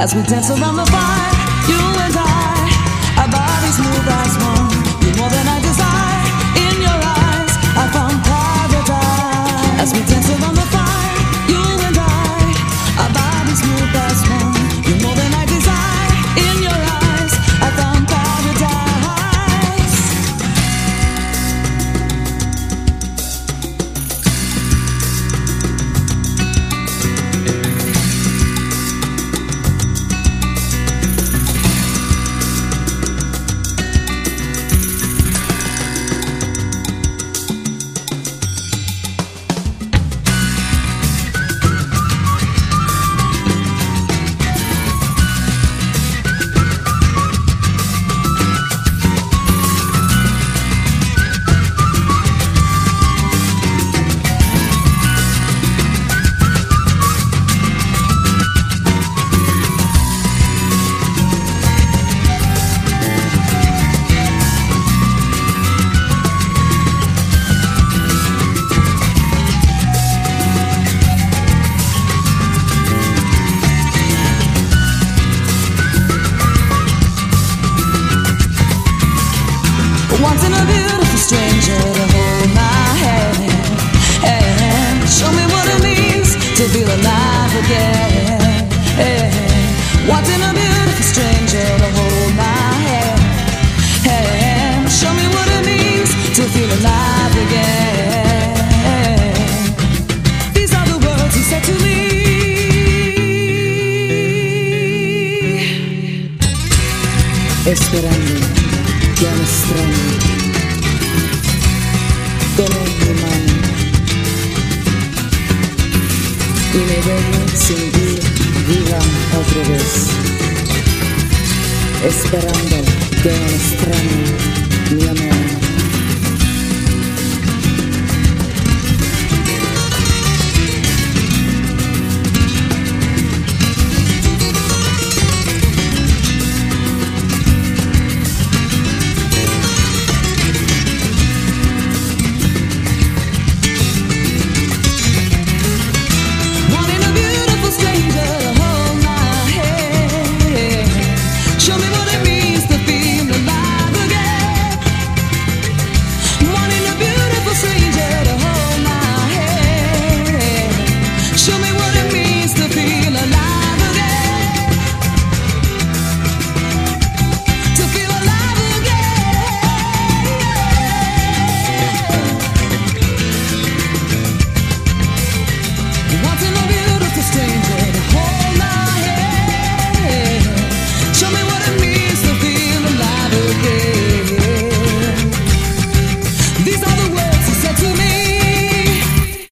As we dance around the fire, you and I, our bodies move as one. You're more than I desire. In your eyes, I found paradise. As we dance around the fire, you and I, our bodies move as one. You're more than I desire. In your eyes, I found paradise. Wanting a beautiful stranger to hold my hand, and show me what it means to feel alive again. Wanting a beautiful stranger to hold my hand, and show me what it means to feel alive again. These are the words he said to me. Esperando que me extrañe, tomo mi mano y me dejo sentir viva otra vez, esperando que me extrañe mi amor. Show me what it means.